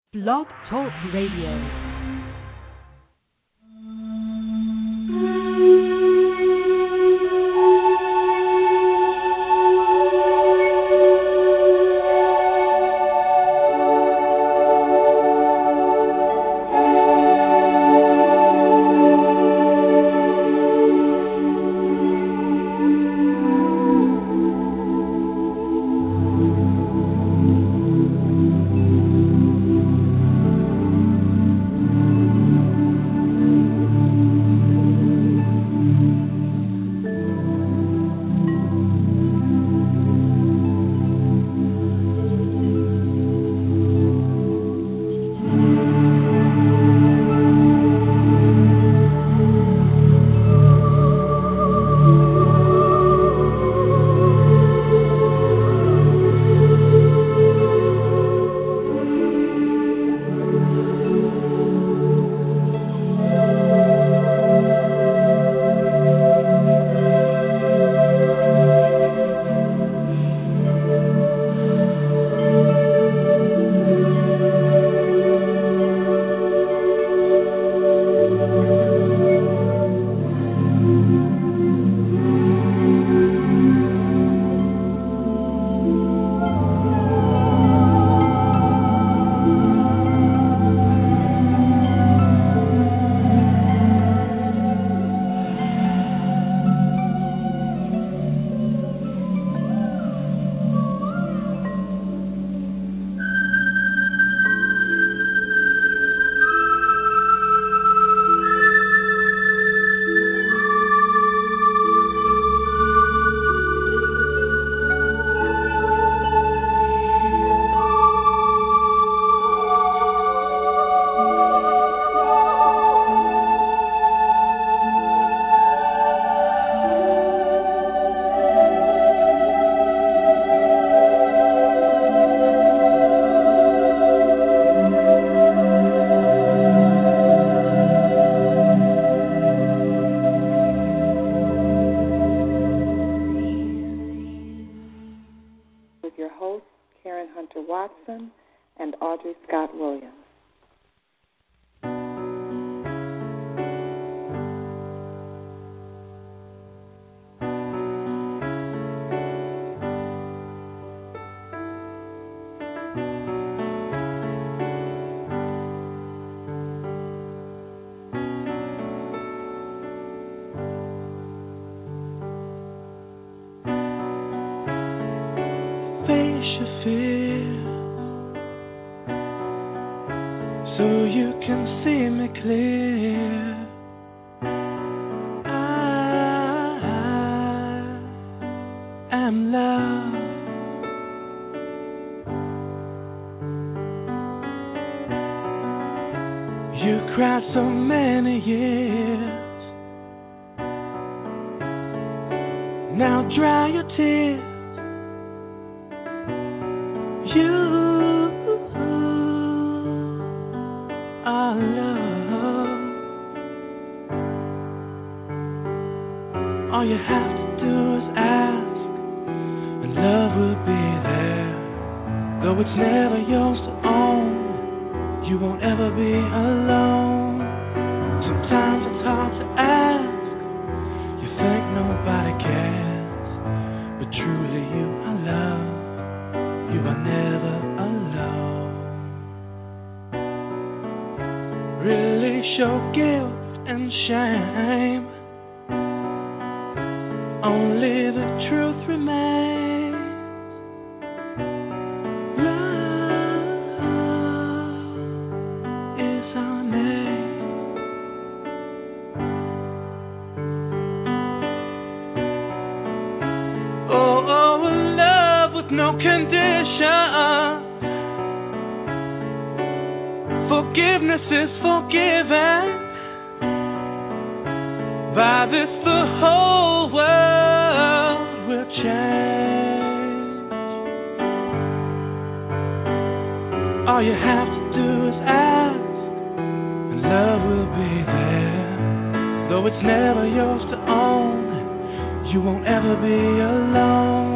Blog Talk Radio.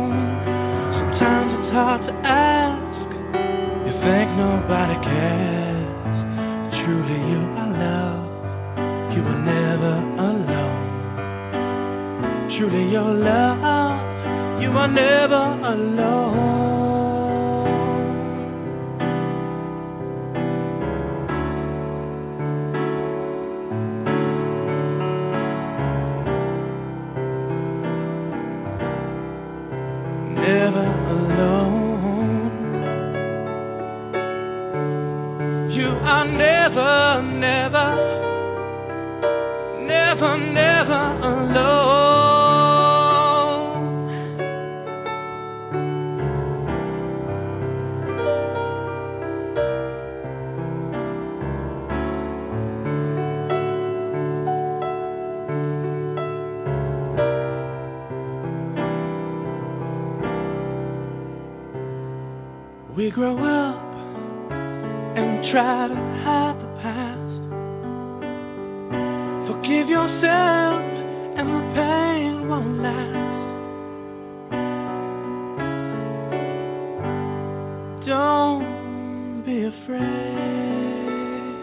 Sometimes it's hard to ask. You think nobody cares. Truly you are love, you are never alone. Truly your love, you are never alone. Never alone. You are never, never, never, never alone. We grow up and try to hide the past. Forgive yourself and the pain won't last. Don't be afraid.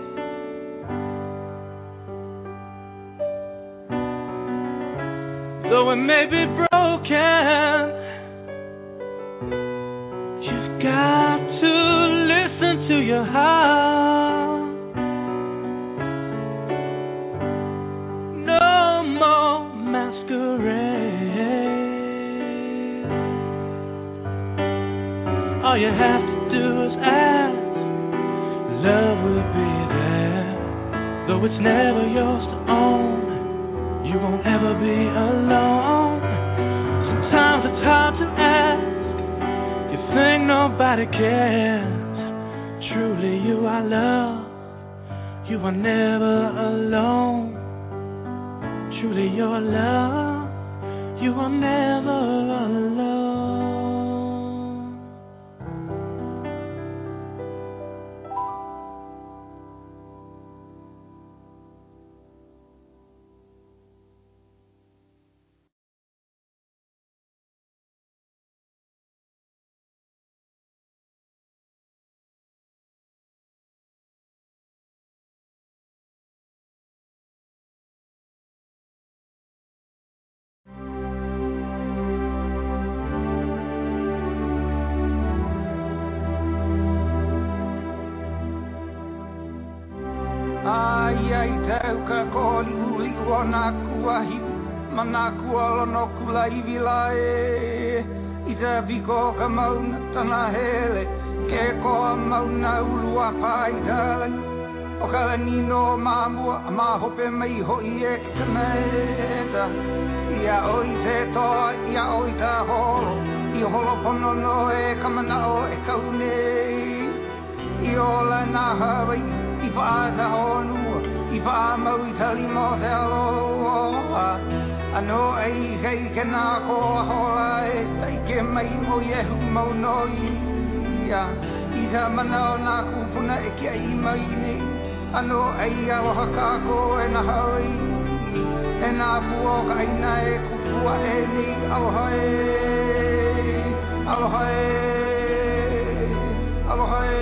Though it may be broken, you've got to listen to your heart. No more masquerade. All you have to do is ask. Love will be there. Though it's never yours to own, you won't ever be alone. Sometimes it's hard to ask. You think nobody cares. Truly you are love, you are never alone. Truly your love, you are never alone. Ai tau ka koni ui wana kuahi mana kuala no kula ivila e I te viko ka mauna tana hele ke koa mauna ulua pai talan o ka nino mamua ma hope mai hoi e tana eta ia oi te toa ia oi ta holo I holo pono no e kamana o e kaunei I ola na Hawaii I whaata honua, I wha mau I tali mo te aloha Ano ei kei ke nā koa hola e tai ke mai mo iehu mau noi ia I ta mana o nā kupuna e kia I mai nei Ano ei aloha kako e na Hawaii E nā pua ka aina e kupua e nei aloha e Aloha e Aloha e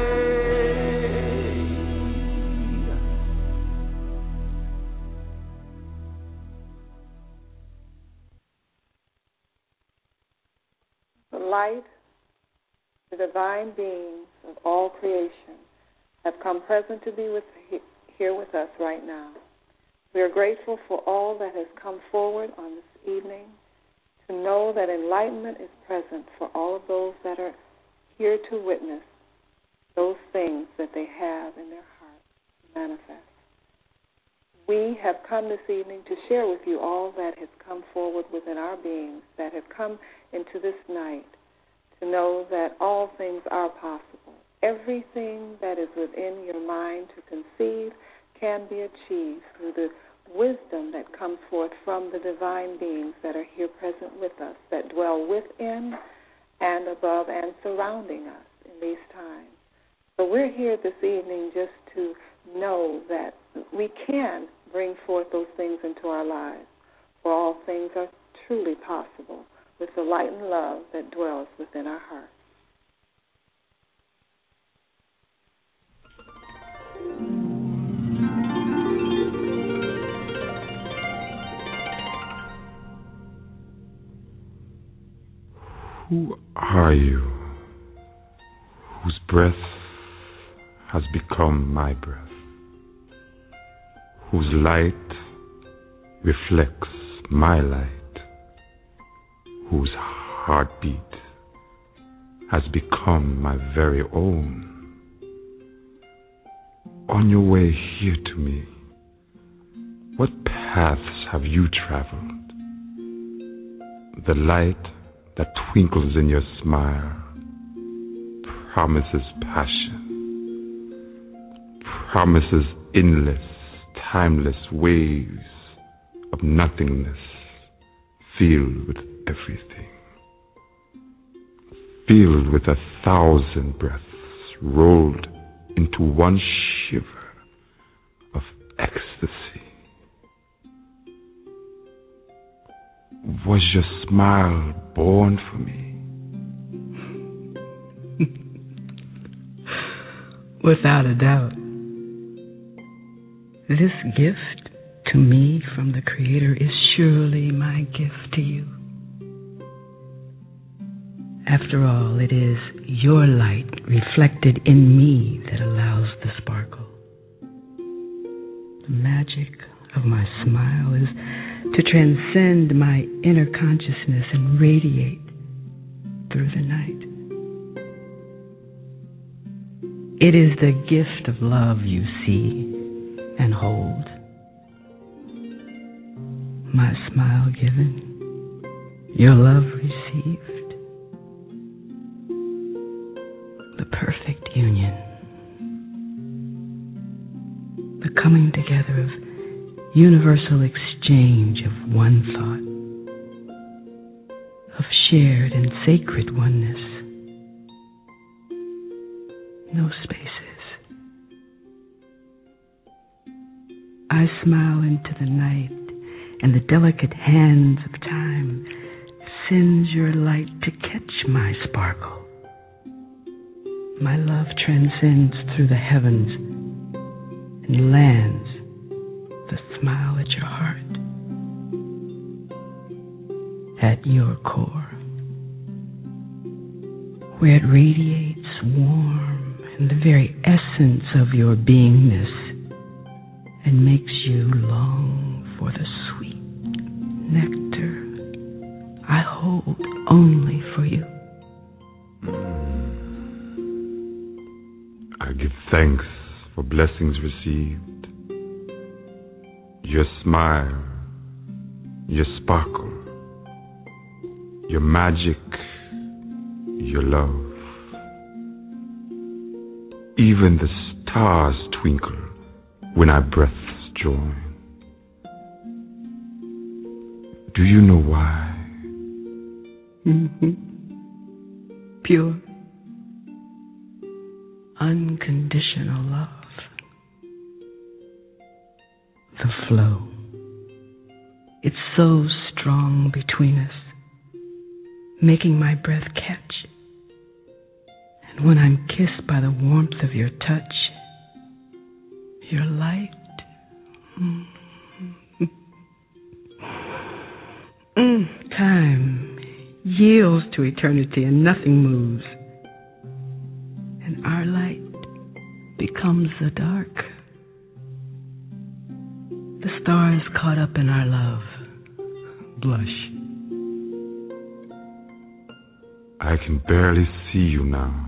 The light, the divine beings of all creation have come present to be here with us right now. We are grateful for all that has come forward on this evening to know that enlightenment is present for all of those that are here to witness those things that they have in their hearts to manifest. We have come this evening to share with you all that has come forward within our beings, that have come into this night to know that all things are possible. Everything that is within your mind to conceive can be achieved through the wisdom that comes forth from the divine beings that are here present with us, that dwell within and above and surrounding us in these times. So we're here this evening just to know that we can bring forth those things into our lives, for all things are truly possible with the light and love that dwells within our hearts. Who are you, whose breath has become my breath, whose light reflects my light, whose heartbeat has become my very own? On your way here to me, what paths have you traveled? The light that twinkles in your smile promises passion, promises endless, timeless waves of nothingness filled with everything, filled with 1,000 breaths rolled into one shiver of ecstasy. Was your smile born for me? Without a doubt. This gift to me from the Creator is surely my gift to you. After all, it is your light reflected in me that allows the sparkle. The magic of my smile is to transcend my inner consciousness and radiate through the night. It is the gift of love you see and hold. My smile given, your love received. The perfect union. The coming together of universal exchange of one thought, of shared and sacred oneness. No spaces. I smile into the night, and the delicate hands of time sends your light to catch my sparkle. My love transcends through the heavens and lands the smile at your heart, at your core, where it radiates warm in the very essence of your beingness and makes you long for the sweet nectar I hold only for you. I give thanks for blessings received. Your smile, your sparkle, your magic, your love. Even the stars twinkle when our breaths join. Do you know why? Pure, unconditional love. The flow. It's so strong between us, making my breath catch. And when I'm kissed by the warmth of your touch, your light, time yields to eternity and nothing moves. And our light becomes the dark. The stars caught up in our love blush. I can barely see you now.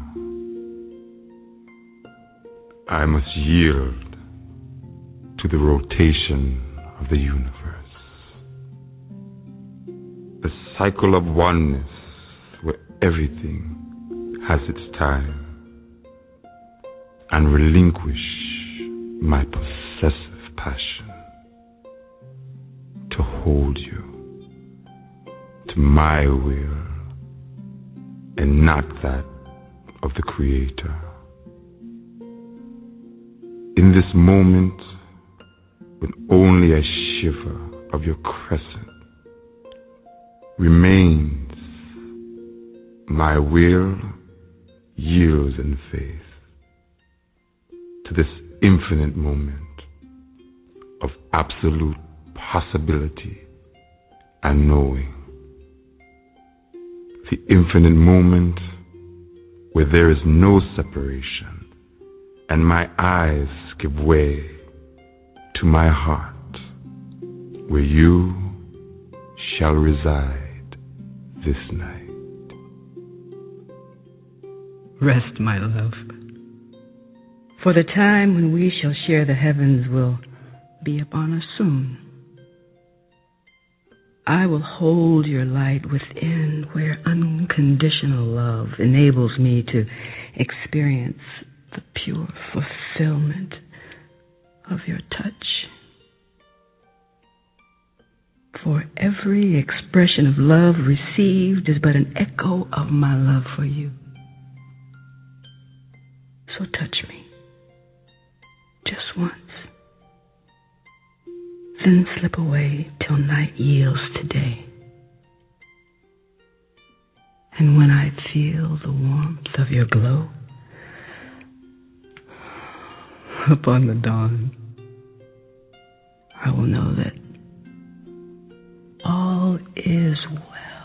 I must yield to the rotation of the universe. The cycle of oneness where everything has its time, and relinquish my possessive passion to hold you to my will and not that of the Creator. In this moment, when only a shiver of your crescent remains, my will yields in faith to this infinite moment of absolute possibility and knowing. the infinite moment where there is no separation, and my eyes give way to my heart, where you shall reside this night. Rest, my love, for the time when we shall share the heavens will be upon us soon. I will hold your light within, where unconditional love enables me to experience the pure fulfillment of your touch. For every expression of love received is but an echo of my love for you. So touch me, just once, then slip away till night yields to day. And when I feel the warmth of your glow upon the dawn, I will know that all is well.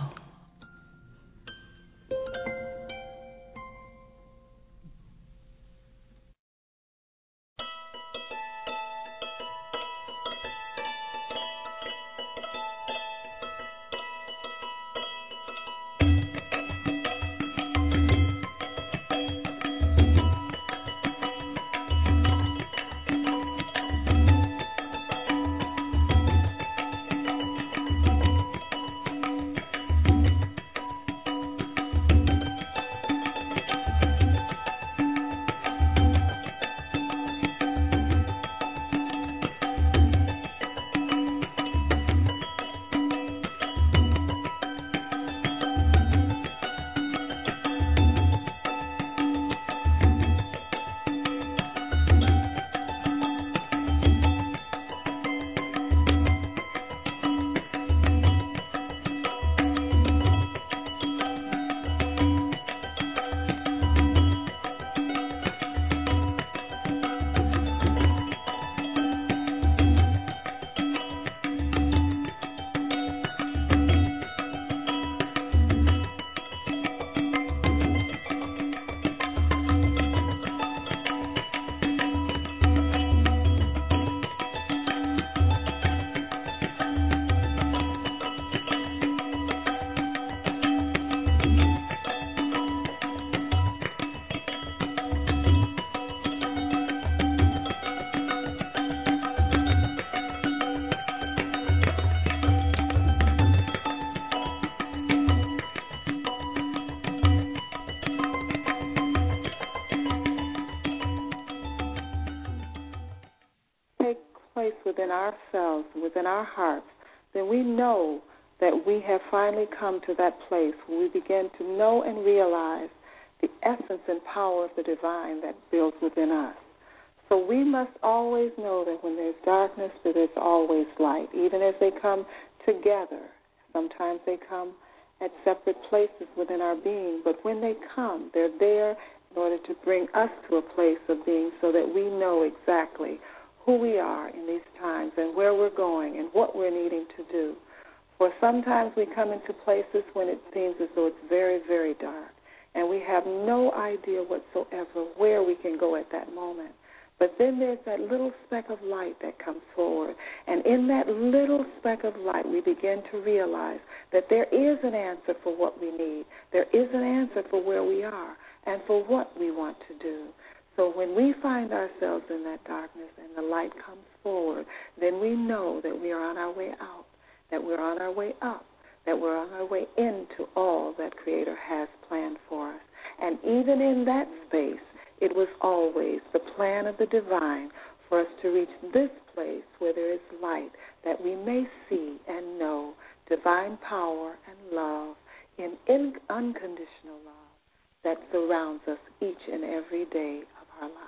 Within ourselves, within our hearts, then we know that we have finally come to that place where we begin to know and realize the essence and power of the divine that builds within us. So we must always know that when there's darkness, that there's always light, even as they come together. Sometimes they come at separate places within our being, but when they come, they're there in order to bring us to a place of being so that we know exactly who we are in these times and where we're going and what we're needing to do. For sometimes we come into places when it seems as though it's very, very dark, and we have no idea whatsoever where we can go at that moment. But then there's that little speck of light that comes forward, and in that little speck of light we begin to realize that there is an answer for what we need. There is an answer for where we are and for what we want to do. So when we find ourselves in that darkness and the light comes forward, then we know that we are on our way out, that we're on our way up, that we're on our way into all that Creator has planned for us. And even in that space, it was always the plan of the divine for us to reach this place where there is light, that we may see and know divine power and love in unconditional love that surrounds us each and every day of our lives.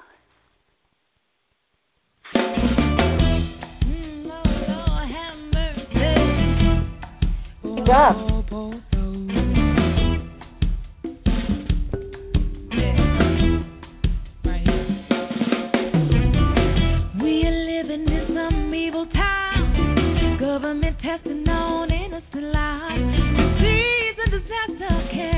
Up. Government testing on innocent lives. Disease and disaster can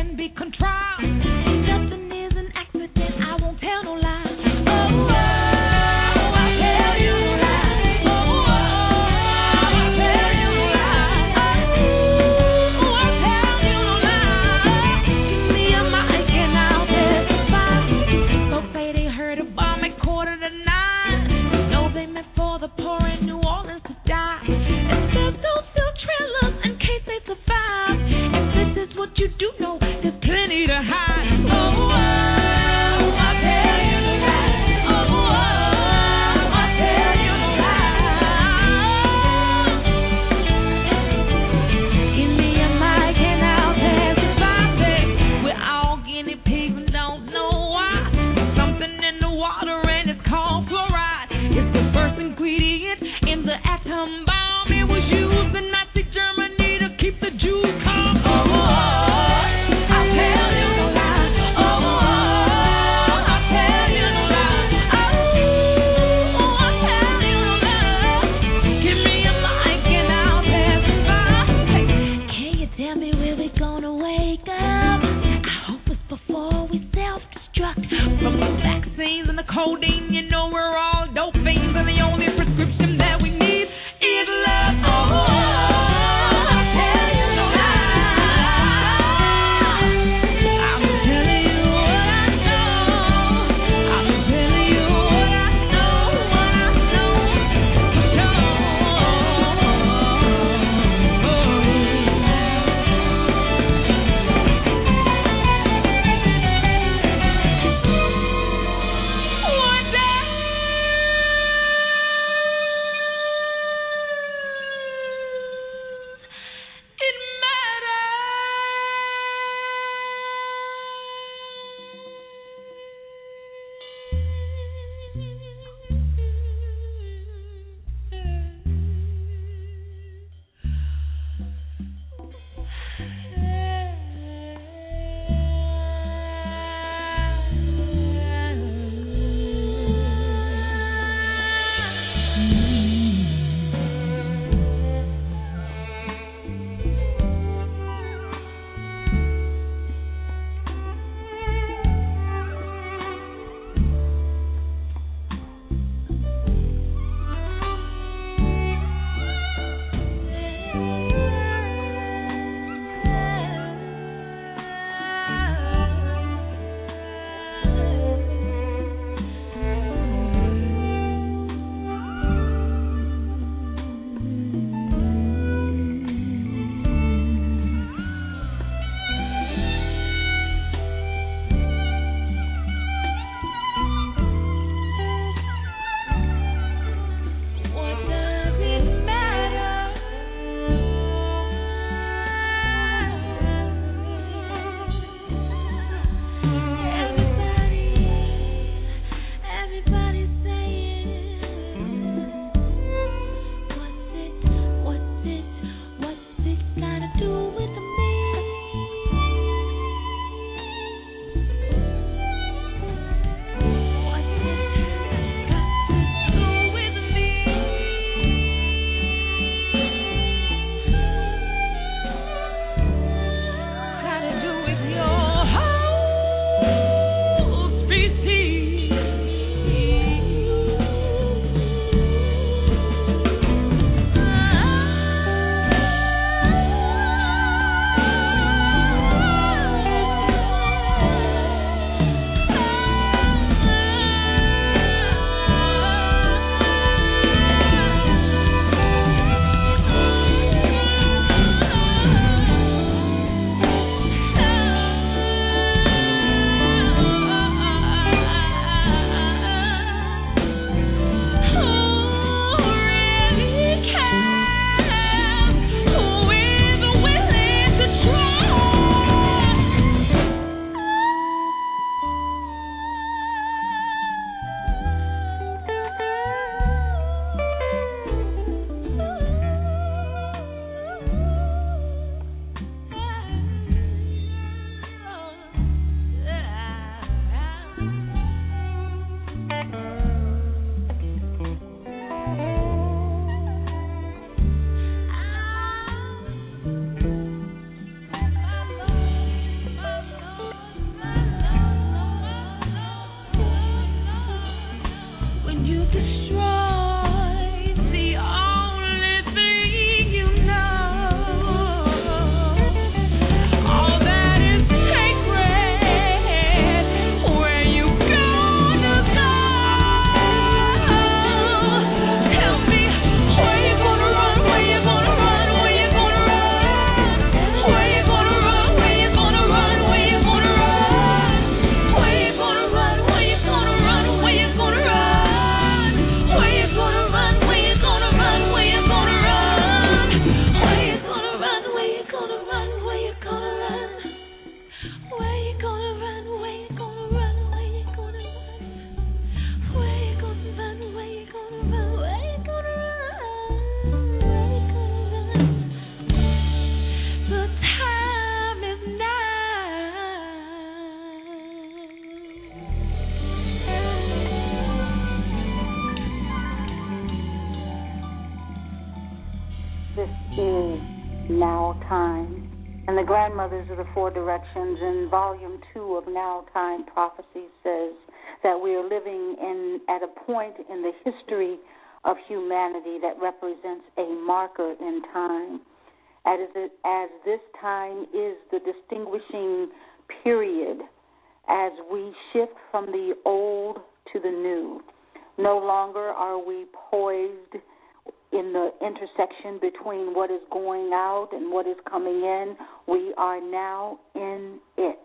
Grandmothers of the Four Directions in Volume 2 of Now Time Prophecy says that we are living at a point in the history of humanity that represents a marker in time, as this time is the distinguishing period as we shift from the old to the new. No longer are we poised in the intersection between what is going out and what is coming in. We are now in it.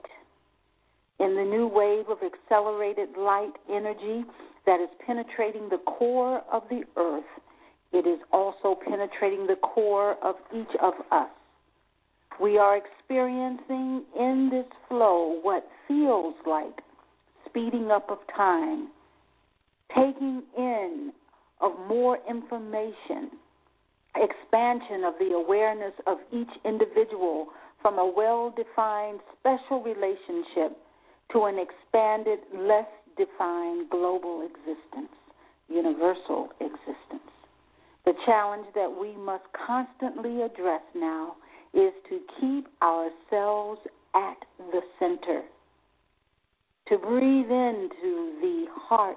In the new wave of accelerated light energy that is penetrating the core of the earth, it is also penetrating the core of each of us. We are experiencing in this flow what feels like speeding up of time, taking in of more information, expansion of the awareness of each individual from a well-defined special relationship to an expanded, less defined global existence, universal existence. The challenge that we must constantly address now is to keep ourselves at the center, to breathe into the heart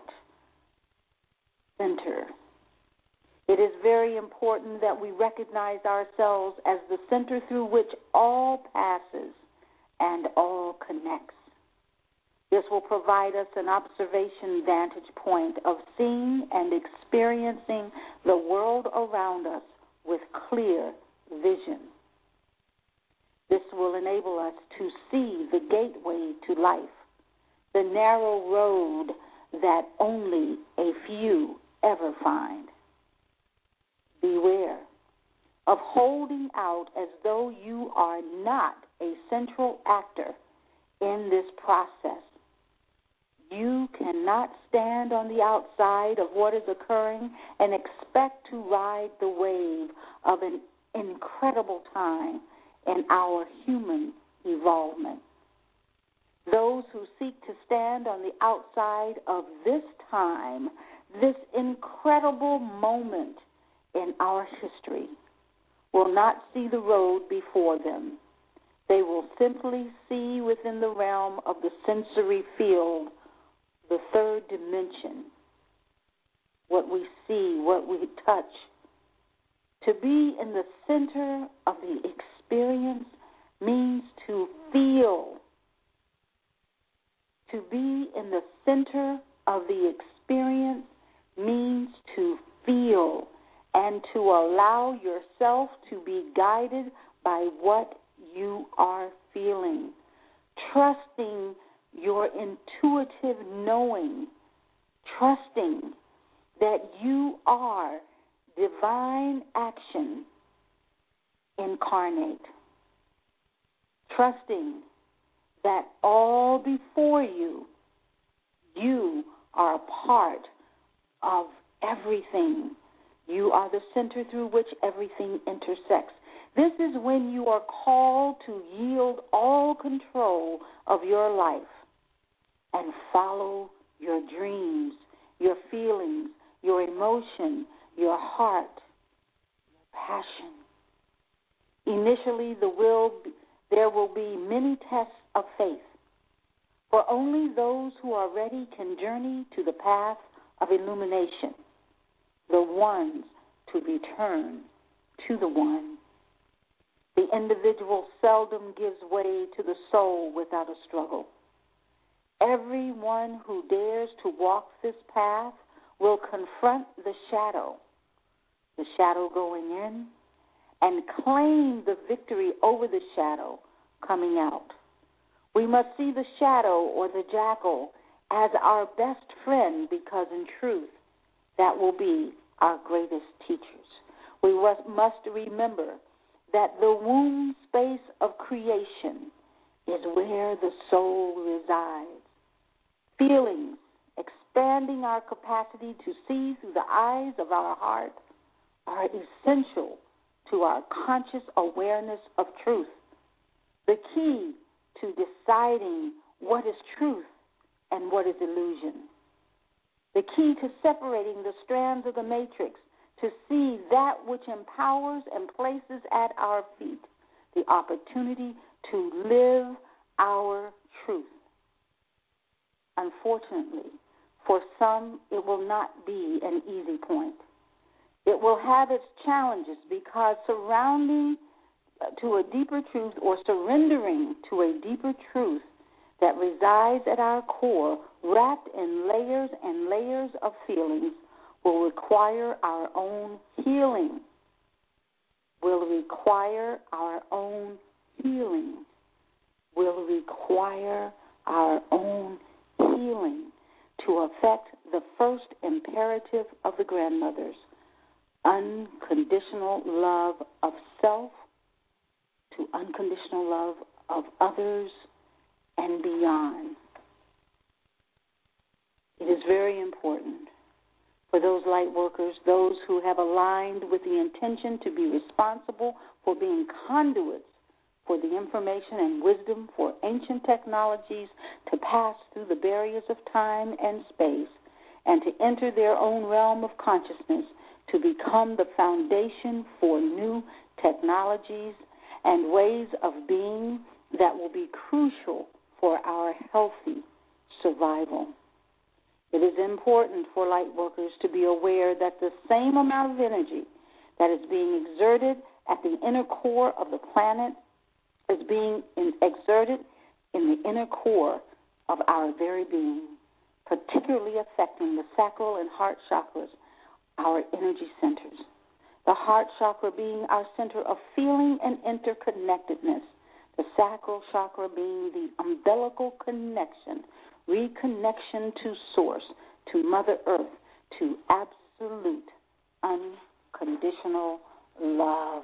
center. It is very important that we recognize ourselves as the center through which all passes and all connects. This will provide us an observation vantage point of seeing and experiencing the world around us with clear vision. This will enable us to see the gateway to life, the narrow road that only a few ever find. Beware of holding out as though you are not a central actor in this process. You cannot stand on the outside of what is occurring and expect to ride the wave of an incredible time in our human evolvement. Those who seek to stand on the outside of this time, this incredible moment in our history, will not see the road before them. They will simply see within the realm of the sensory field, the third dimension, what we see, what we touch. To be in the center of the experience means to feel. To be in the center of the experience means to feel and to allow yourself to be guided by what you are feeling. Trusting your intuitive knowing, trusting that you are divine action incarnate, trusting that all before you, you are a part of everything. You are the center through which everything intersects. This is when you are called to yield all control of your life and follow your dreams, your feelings, your emotion, your heart, your passion. Initially, there will be many tests of faith, for only those who are ready can journey to the path of illumination, the ones to return to the one. The individual seldom gives way to the soul without a struggle. Everyone who dares to walk this path will confront the shadow going in, and claim the victory over the shadow coming out. We must see the shadow or the jackal as our best friend, because in truth, that will be our greatest teachers. We must remember that the womb space of creation is where the soul resides. Feelings, expanding our capacity to see through the eyes of our heart, are essential to our conscious awareness of truth. The key to deciding what is truth and what is illusion. The key to separating the strands of the matrix to see that which empowers and places at our feet the opportunity to live our truth. Unfortunately, for some, it will not be an easy point. It will have its challenges because surrounding to a deeper truth or surrendering to a deeper truth that resides at our core, wrapped in layers and layers of feelings, will require our own healing. Will require our own healing. Will require our own healing to affect the first imperative of the grandmothers, unconditional love of self to unconditional love of others and beyond. It is very important for those light workers, those who have aligned with the intention to be responsible for being conduits for the information and wisdom for ancient technologies to pass through the barriers of time and space and to enter their own realm of consciousness to become the foundation for new technologies and ways of being that will be crucial for our healthy survival. It is important for light workers to be aware that the same amount of energy that is being exerted at the inner core of the planet is being exerted in the inner core of our very being, particularly affecting the sacral and heart chakras, our energy centers. The heart chakra being our center of feeling and interconnectedness, the sacral chakra being the umbilical connection, reconnection to source, to Mother Earth, to absolute, unconditional love.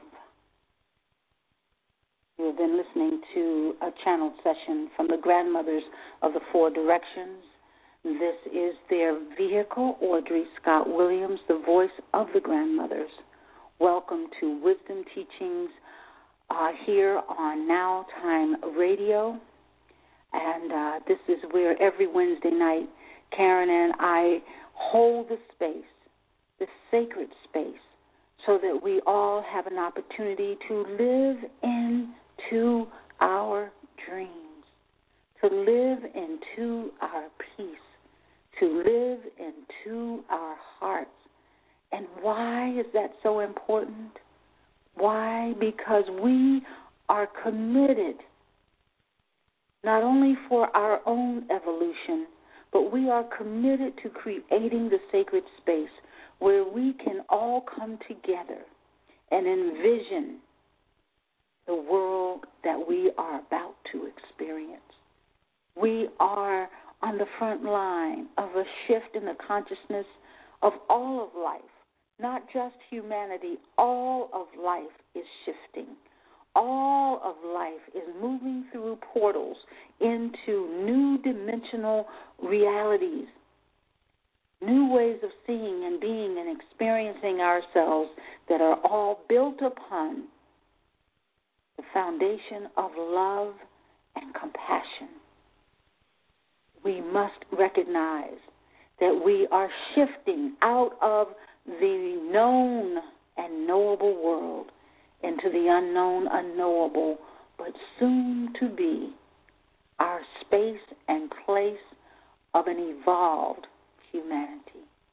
You have been listening to a channeled session from the grandmothers of the Four Directions. This is their vehicle, Audrey Scott Williams, the voice of the grandmothers. Welcome to Wisdom Teachings here on Now Time Radio. And this is where every Wednesday night, Karen and I hold the space, the sacred space, so that we all have an opportunity to live into our dreams, to live into our peace, to live into our hearts. And why is that so important? Why? Because we are committed not only for our own evolution, but we are committed to creating the sacred space where we can all come together and envision the world that we are about to experience. We are on the front line of a shift in the consciousness of all of life, not just humanity. All of life is shifting. All of life is moving through portals into new dimensional realities, new ways of seeing and being and experiencing ourselves that are all built upon the foundation of love and compassion. We must recognize that we are shifting out of the known and knowable world into the unknown, unknowable, but soon to be our space and place of an evolved humanity.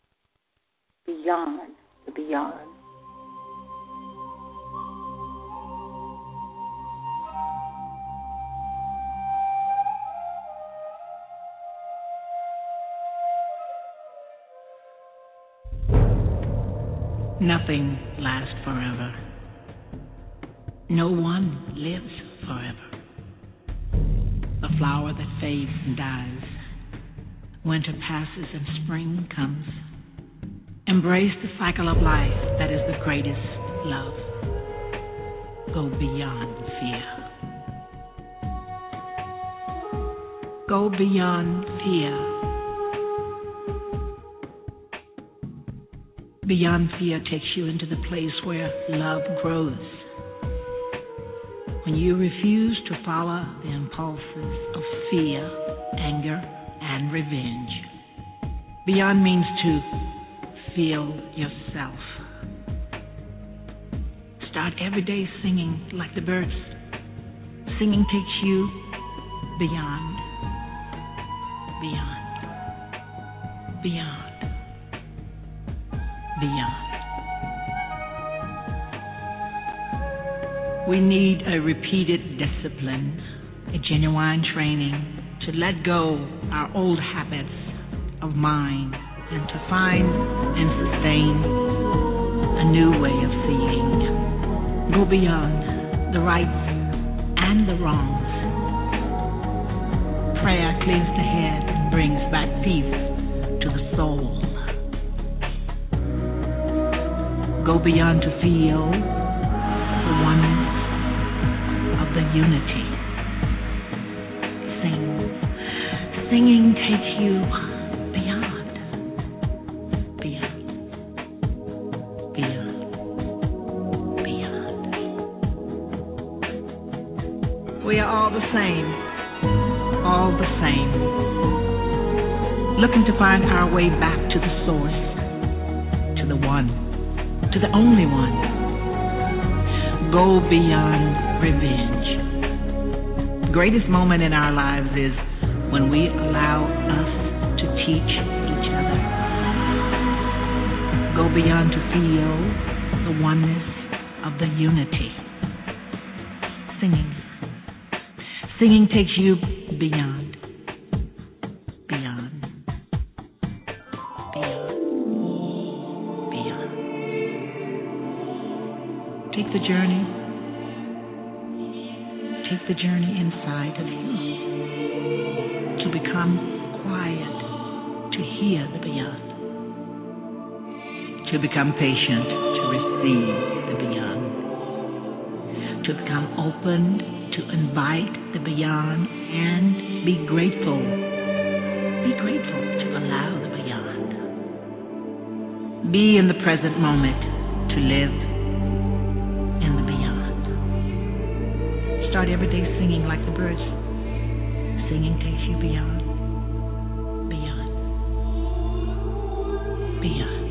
beyond the beyond. Nothing lasts forever. No one lives forever. A flower that fades and dies. Winter passes and spring comes. Embrace the cycle of life that is the greatest love. Go beyond fear. Go beyond fear. Beyond fear takes you into the place where love grows. When you refuse to follow the impulses of fear, anger, and revenge. Beyond means to feel yourself. Start every day singing like the birds. Singing takes you beyond, beyond, beyond. Beyond. We need a repeated discipline, a genuine training to let go our old habits of mind and to find and sustain a new way of seeing. Go beyond the rights and the wrongs. Prayer clears the head and brings back peace to the soul. Go beyond to feel the oneness of the unity. Sing. Singing takes you beyond, beyond, beyond, beyond. We are all the same, all the same. Looking to find our way back to the source, to the one. To the only one. Go beyond revenge. The greatest moment in our lives is when we allow us to teach each other. Go beyond to feel the oneness of the unity. Singing. Singing takes you beyond. Beyond. Take the journey. Take the journey inside of you to become quiet, to hear the beyond, to become patient, to receive the beyond, to become open, to invite the beyond, and be grateful. Be grateful to allow the beyond. Be in the present moment to live in the beyond. Start every day singing like the birds. Singing takes you beyond, beyond, beyond.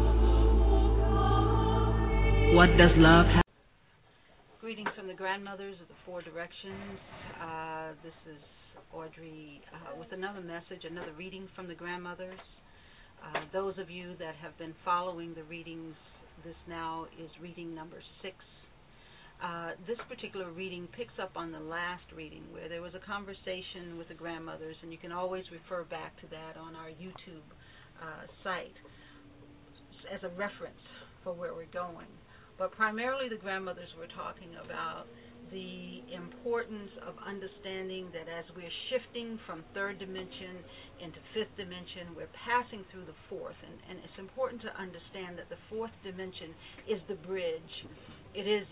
What does love have? Greetings from the grandmothers of the Four Directions. This is Audrey with another message, another reading from the grandmothers. Those of you that have been following the readings, this now is reading number 6. This particular reading picks up on the last reading where there was a conversation with the grandmothers, and you can always refer back to that on our YouTube site as a reference for where we're going. But primarily the grandmothers were talking about the importance of understanding that as we're shifting from third dimension into fifth dimension, we're passing through the fourth. And it's important to understand that the fourth dimension is the bridge. It is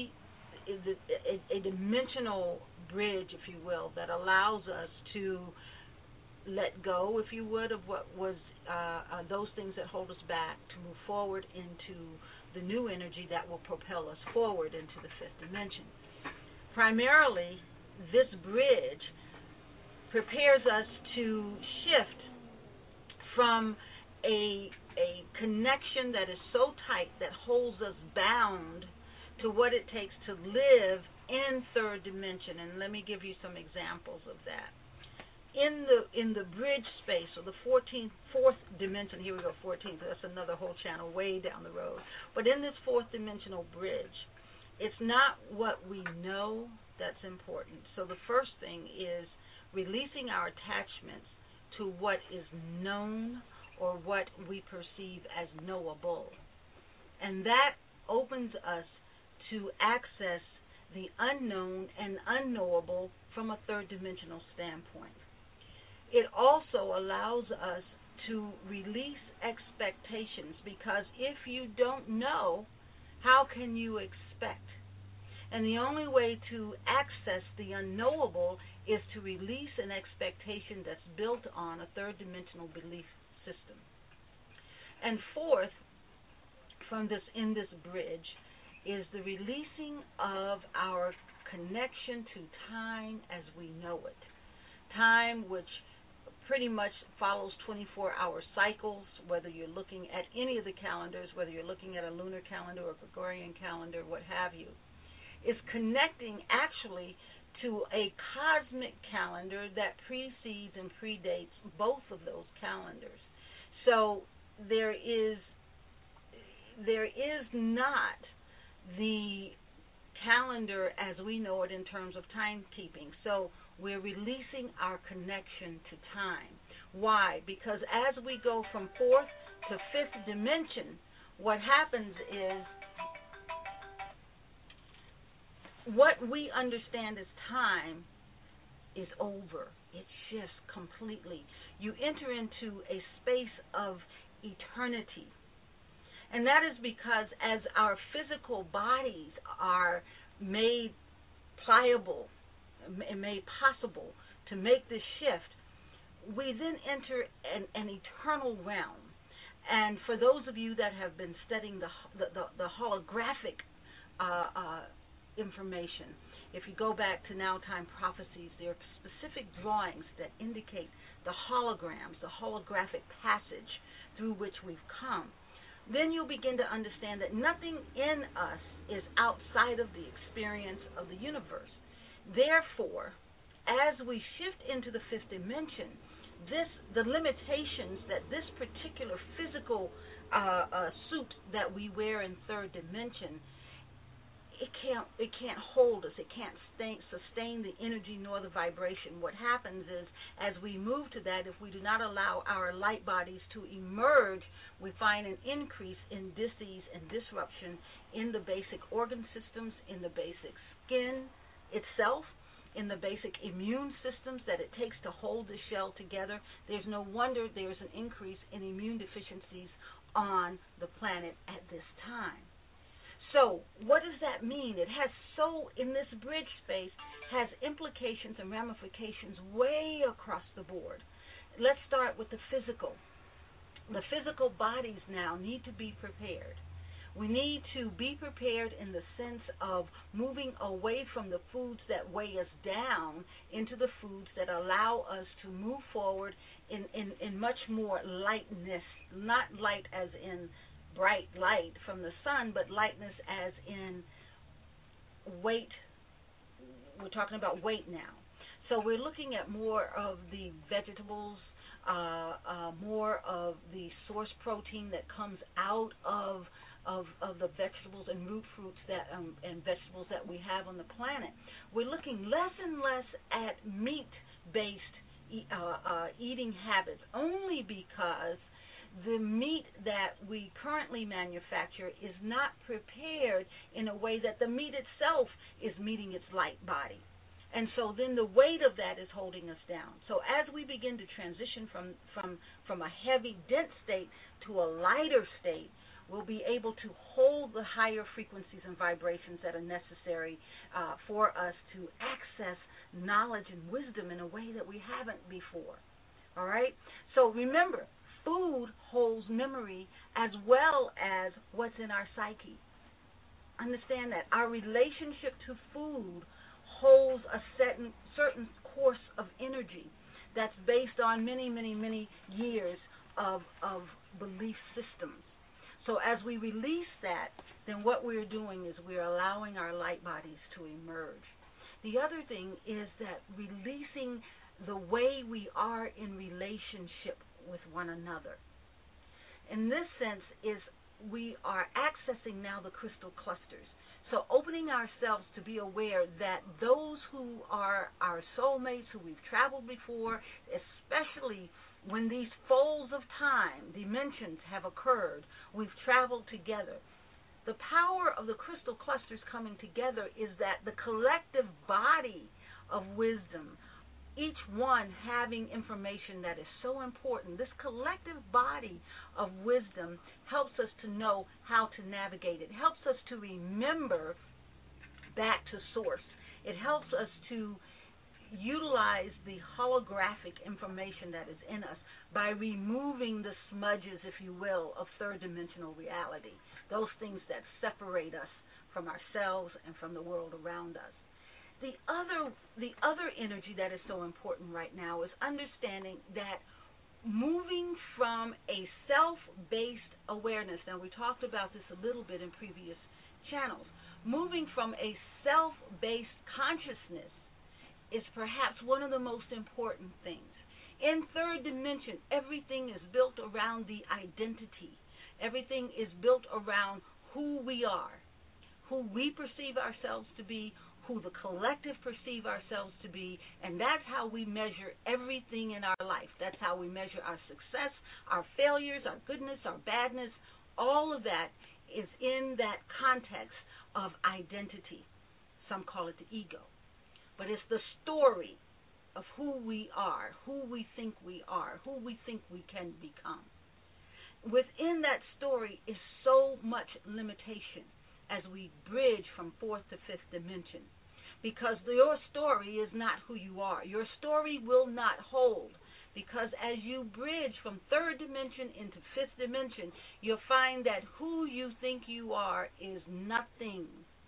a dimensional bridge, if you will, that allows us to let go, if you would, of what was those things that hold us back, to move forward into the new energy that will propel us forward into the fifth dimension. Primarily, this bridge prepares us to shift from a connection that is so tight that holds us bound to what it takes to live in third dimension. And let me give you some examples of that. in the bridge space, or the fourth dimension, here we go, 14th, that's another whole channel way down the road. But in this fourth dimensional bridge, it's not what we know that's important. So the first thing is releasing our attachments to what is known or what we perceive as knowable. And that opens us to access the unknown and unknowable from a third dimensional standpoint. It also allows us to release expectations, because if you don't know, how can you expect? And the only way to access the unknowable is to release an expectation that's built on a third dimensional belief system. And fourth, in this bridge, is the releasing of our connection to time as we know it. Time which pretty much follows 24-hour cycles, whether you're looking at any of the calendars, whether you're looking at a lunar calendar or Gregorian calendar, what have you, is connecting actually to a cosmic calendar that precedes and predates both of those calendars. So there is not the calendar as we know it in terms of timekeeping. So we're releasing our connection to time. Why? Because as we go from fourth to fifth dimension, what happens is what we understand as time is over. It shifts completely. You enter into a space of eternity. And that is because as our physical bodies are made pliable and made possible to make this shift, we then enter an eternal realm. And for those of you that have been studying the holographic information, if you go back to Now Time Prophecies, there are specific drawings that indicate the holograms, the holographic passage through which we've come. Then you'll begin to understand that nothing in us is outside of the experience of the universe. Therefore, as we shift into the fifth dimension, the limitations that this particular physical suit that we wear in third dimension, it can't hold us. It can't sustain the energy nor the vibration. What happens is, as we move to that, if we do not allow our light bodies to emerge, we find an increase in disease and disruption in the basic organ systems, in the basic skin itself, in the basic immune systems that it takes to hold the shell together. There's no wonder there's an increase in immune deficiencies on the planet at this time. So what does that mean? It has in this bridge space, has implications and ramifications way across the board. Let's start with the physical. The physical bodies now need to be prepared. We need to be prepared in the sense of moving away from the foods that weigh us down into the foods that allow us to move forward in much more lightness, not light as in bright light from the sun, but lightness as in weight. We're talking about weight now. So we're looking at more of the vegetables, more of the source protein that comes out of the vegetables and root fruits that and vegetables that we have on the planet. We're looking less and less at meat-based eating habits, only because the meat that we currently manufacture is not prepared in a way that the meat itself is meeting its light body. And so then the weight of that is holding us down. So as we begin to transition from a heavy, dense state to a lighter state, we'll be able to hold the higher frequencies and vibrations that are necessary for us to access knowledge and wisdom in a way that we haven't before. All right? So remember, food holds memory as well as what's in our psyche. Understand that. Our relationship to food holds a certain course of energy that's based on many, many, many years of belief systems. So as we release that, then what we're doing is we're allowing our light bodies to emerge. The other thing is that releasing the way we are in relationship with one another. In this sense is we are accessing now the crystal clusters. So opening ourselves to be aware that those who are our soulmates, who we've traveled before, especially when these folds of time, dimensions have occurred, we've traveled together. The power of the crystal clusters coming together is that the collective body of wisdom, each one having information that is so important, this collective body of wisdom helps us to know how to navigate. It helps us to remember back to source. It helps us to utilize the holographic information that is in us by removing the smudges, if you will, of third-dimensional reality, those things that separate us from ourselves and from the world around us. The other energy that is so important right now is understanding that moving from a self-based awareness, now we talked about this a little bit in previous channels, moving from a self-based consciousness is perhaps one of the most important things. In third dimension, everything is built around the identity. Everything is built around who we are, who we perceive ourselves to be, who the collective perceive ourselves to be, and that's how we measure everything in our life. That's how we measure our success, our failures, our goodness, our badness. All of that is in that context of identity. Some call it the ego. But it's the story of who we are, who we think we are, who we think we can become. Within that story is so much limitation as we bridge from fourth to fifth dimension, because your story is not who you are. Your story will not hold, because as you bridge from third dimension into fifth dimension, you'll find that who you think you are is nothing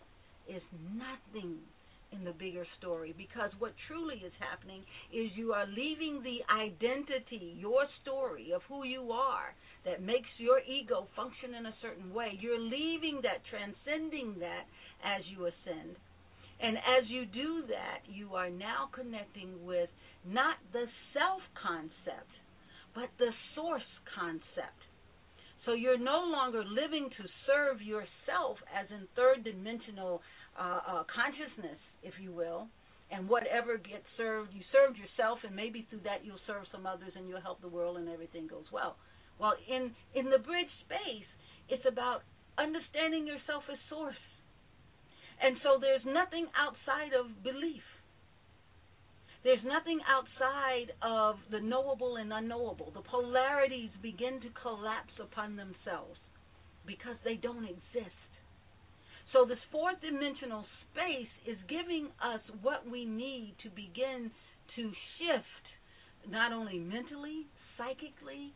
in the bigger story, because what truly is happening is you are leaving the identity, your story of who you are that makes your ego function in a certain way. You're leaving that, transcending that as you ascend. And as you do that, you are now connecting with not the self concept, but the source concept. So you're no longer living to serve yourself as in third dimensional consciousness, if you will, and whatever gets served, you served yourself, and maybe through that you'll serve some others and you'll help the world and everything goes well. Well, in the bridge space, it's about understanding yourself as source. And so there's nothing outside of belief. There's nothing outside of the knowable and unknowable. The polarities begin to collapse upon themselves because they don't exist. So this fourth dimensional space is giving us what we need to begin to shift, not only mentally, psychically,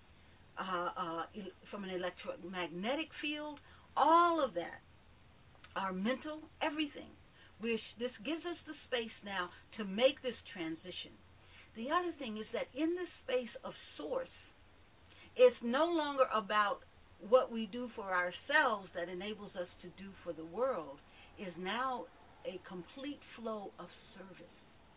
from an electromagnetic field, all of that, our mental, everything. This gives us the space now to make this transition. The other thing is that in this space of source, it's no longer about what we do for ourselves that enables us to do for the world. Is now a complete flow of service.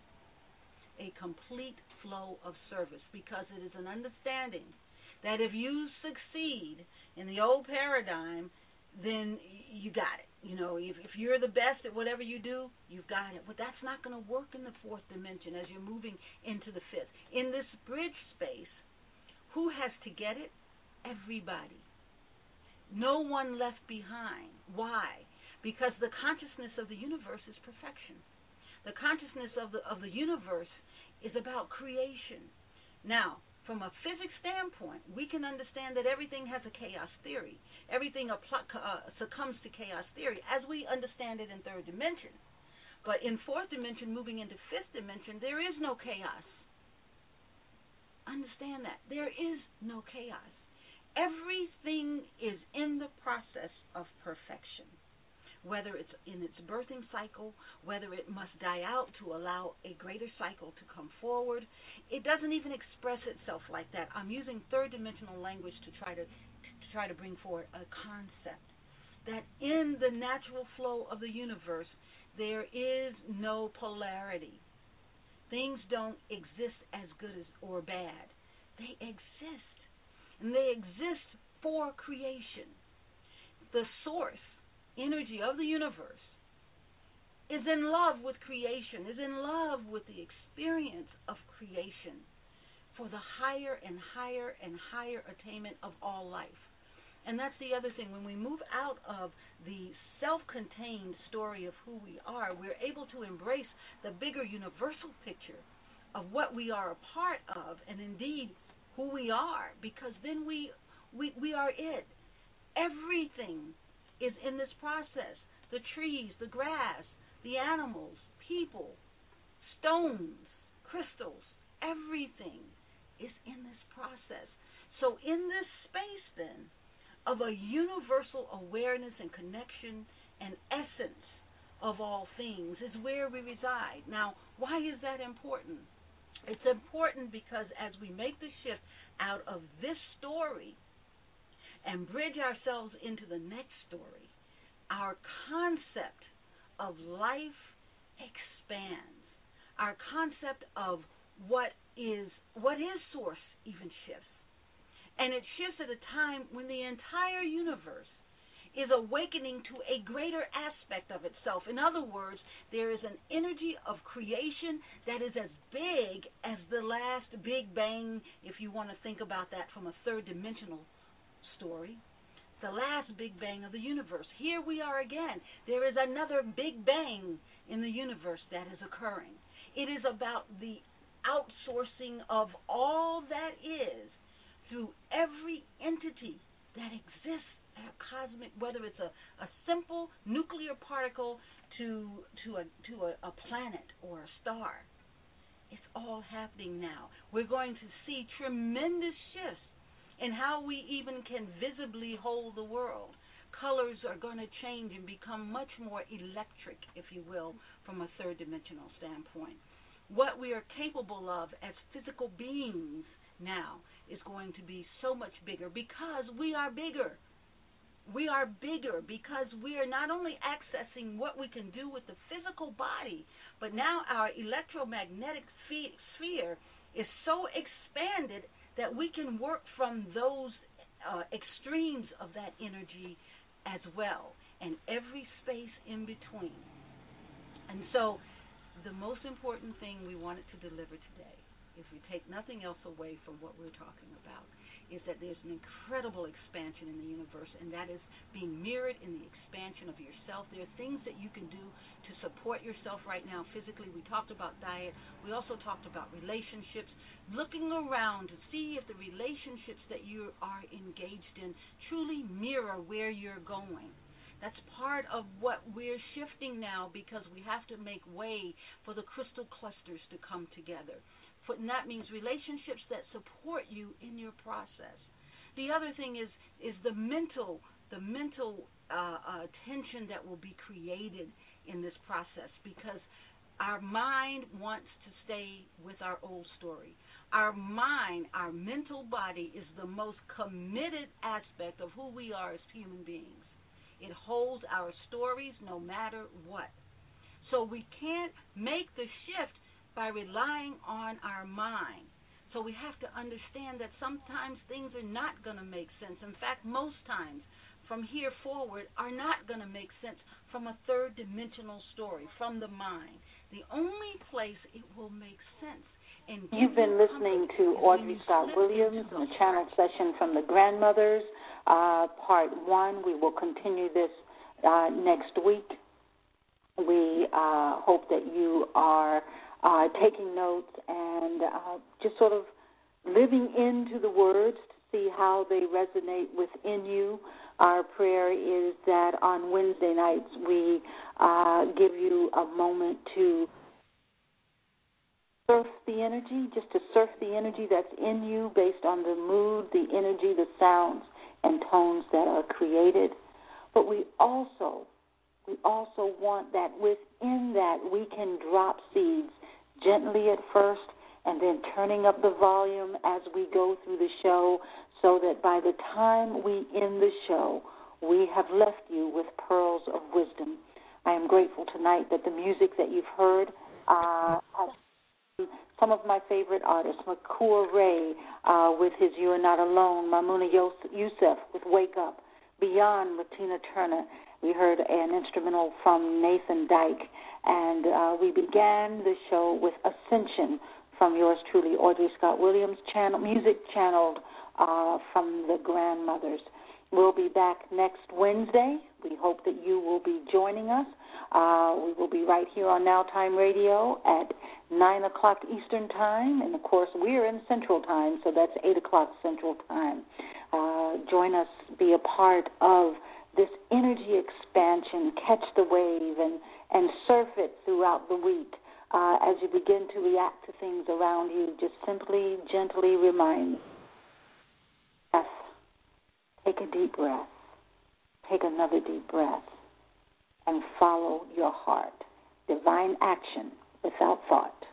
A complete flow of service, because it is an understanding that if you succeed in the old paradigm, then you got it. You know, if you're the best at whatever you do, you've got it. But that's not going to work in the fourth dimension as you're moving into the fifth. In this bridge space, who has to get it? Everybody. No one left behind. Why? Because the consciousness of the universe is perfection. The consciousness of the universe is about creation. Now, from a physics standpoint, we can understand that everything has a chaos theory. Everything succumbs to chaos theory as we understand it in third dimension. But in fourth dimension, moving into fifth dimension, there is no chaos. Understand that. There is no chaos. Everything is in the process of perfection. Whether it's in its birthing cycle, whether it must die out to allow a greater cycle to come forward, it doesn't even express itself like that. I'm using third dimensional language to try to bring forward a concept that in the natural flow of the universe there is no polarity. Things don't exist as good as or bad. They exist. And they exist for creation. The source energy of the universe is in love with creation, is in love with the experience of creation for the higher and higher and higher attainment of all life. And that's the other thing. When we move out of the self-contained story of who we are, we're able to embrace the bigger universal picture of what we are a part of and indeed who we are, because then we are it. Everything is in this process. The trees, the grass, the animals, people, stones, crystals, everything is in this process. So in this space then of a universal awareness and connection and essence of all things is where we reside. Now, why is that important? It's important because as we make the shift out of this story and bridge ourselves into the next story, our concept of life expands. Our concept of what is source even shifts. And it shifts at a time when the entire universe is awakening to a greater aspect of itself. In other words, there is an energy of creation that is as big as the last Big Bang, if you want to think about that from a third-dimensional story. The last Big Bang of the universe. Here we are again. There is another Big Bang in the universe that is occurring. It is about the outsourcing of all that is through every entity that exists at a cosmic, whether it's a simple nuclear particle to a planet or a star. It's all happening now. We're going to see tremendous shifts in how we even can visibly hold the world. Colors are going to change and become much more electric, if you will, from a third-dimensional standpoint. What we are capable of as physical beings now is going to be so much bigger because we are bigger. We are bigger because we are not only accessing what we can do with the physical body, but now our electromagnetic sphere is so expanded that we can work from those extremes of that energy as well, and every space in between. And so the most important thing we wanted to deliver today, if we take nothing else away from what we're talking about, is that there's an incredible expansion in the universe, and that is being mirrored in the expansion of yourself. There are things that you can do to support yourself right now physically. We talked about diet. We also talked about relationships, looking around to see if the relationships that you are engaged in truly mirror where you're going. That's part of what we're shifting now, because we have to make way for the crystal clusters to come together. And that means relationships that support you in your process. The other thing is the mental tension that will be created in this process, because our mind wants to stay with our old story. Our mind, our mental body, is the most committed aspect of who we are as human beings. It holds our stories no matter what. So we can't make the shift by relying on our mind. So we have to understand that sometimes things are not going to make sense. In fact, most times from here forward are not going to make sense from a third-dimensional story, from the mind. The only place it will make sense. And you've been listening to Audrey Scott Williams in the channel session from the Grandmothers, Part 1. We will continue this next week. We hope that you are taking notes and just sort of living into the words to see how they resonate within you. Our prayer is that on Wednesday nights we give you a moment to surf the energy, just to surf the energy that's in you based on the mood, the energy, the sounds and tones that are created. But we also want that within that we can drop seeds gently at first, and then turning up the volume as we go through the show, so that by the time we end the show, we have left you with pearls of wisdom. I am grateful tonight that the music that you've heard has some of my favorite artists, Makur Ray with his You Are Not Alone, Mamuna Youssef with Wake Up, Beyond with Tina Turner. We heard an instrumental from Nathan Dyke, and we began the show with Ascension from yours truly, Audrey Scott Williams, music channeled from the Grandmothers. We'll be back next Wednesday. We hope that you will be joining us. We will be right here on Now Time Radio at 9 o'clock Eastern Time. And, of course, we're in Central Time, so that's 8 o'clock Central Time. Join us, be a part of this energy expansion. Catch the wave and surf it throughout the week. As you begin to react to things around you, just simply, gently remind us. Take a deep breath. Take another deep breath. And follow your heart. Divine action without thought.